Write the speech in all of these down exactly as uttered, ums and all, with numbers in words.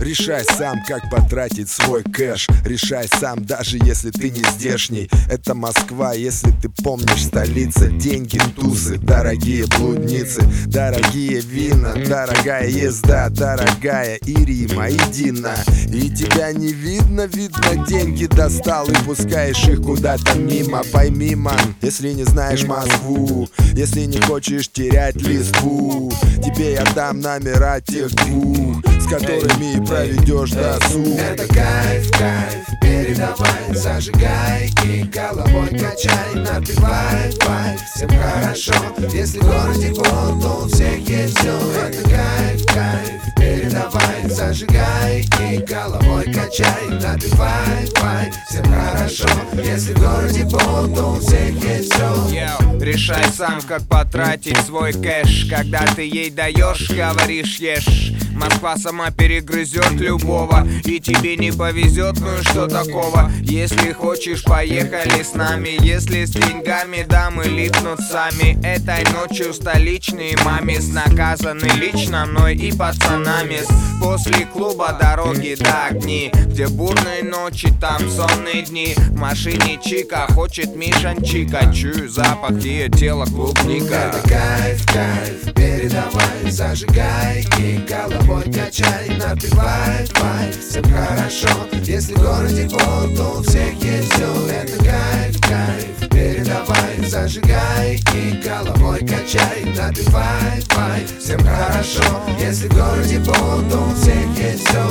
Решай сам, как потратить свой кэш. Решай сам, даже если ты не здешний. Это Москва, если ты помнишь, столица. Деньги, тусы, дорогие блудницы, дорогие вина, дорогая езда, дорогая Ирима и Дина. И тебя не видно, видно, деньги достал и пускаешь их куда-то мимо. Пойми, ман, если не знаешь Москву, если не хочешь терять листву, тебе я дам номера тех двух, с которыми и проведешь досуг. Это кайф, кайф, передавай, зажигай и головой качай, напивай, вай, всем хорошо. Если в городе пол, то у всех есть все. Это кайф, кайф, передавай, зажигай и головой качай, напивай, вай, всем хорошо. Если в городе пол, то у всех есть все. Йоу, решай сам, как потратить свой кэш. Когда ты ей даешь, говоришь ешь. Москва сама перегрызет любого, и тебе не повезет, ну и что такого? Если хочешь, поехали с нами. Если с деньгами дамы липнут сами. Этой ночью столичные мамис наказаны лично мной и пацанами. После клуба дороги до огни, где бурные ночи, там сонные дни. В машине чика, хочет Мишанчика. Чую запах ее тела клубника. Это кайф, кайф, передавай, зажигай и головой качай, напивай, вай, всем хорошо. Если в городе пол, то у всех есть все. Это кайф, кайф, передавай, зажигай и головой качай, напивай, вай, всем хорошо. Если в городе пол, то у всех есть все.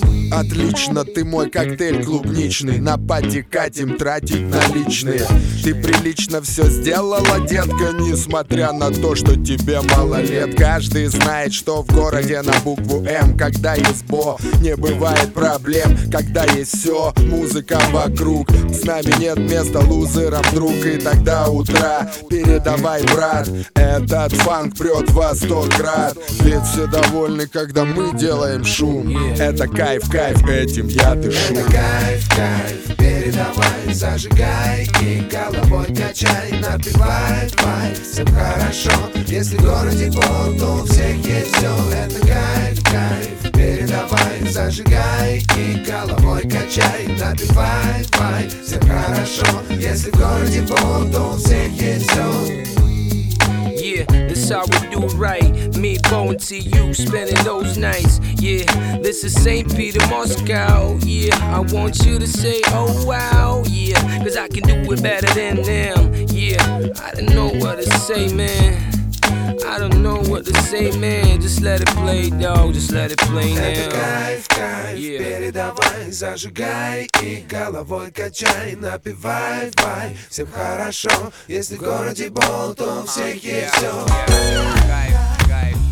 Отлично, ты мой коктейль клубничный. На пати катим, тратить наличные. Ты прилично все сделала, детка, несмотря на то, что тебе мало лет. Каждый знает, что в городе на букву М, когда есть бо, не бывает проблем. Когда есть все, музыка вокруг, с нами нет места лузерам, друг. И тогда утра, передавай, брат, этот фанк прет во сто крат. Ведь все довольны, когда мы делаем шум. Это кайф, кайф, этим я дышу. Это кайф, кайф, передавай, зажигай и головой качай, напивай, вай, всем хорошо. Если в городе пол, то у всех есть все. Это кайф, кайф, передавай, зажигай и головой качай, напивай, вай, всем хорошо. Если в городе пол, то у всех есть все. Yeah, this how we do right. Me, Bo, and T U spending those nights. Yeah, this is Saint Peter, Moscow. Yeah, I want you to say, oh wow. Yeah, cause I can do it better than them. Yeah, I don't know what to say, man. I don't know what to say, man. Just let it play, dog. Just let it play now. Это кайф, кайф, Yeah. передавай, зажигай и головой качай, напивай, вай, всем хорошо. Если в городе бол, то у всех есть все. Кайф, кайф.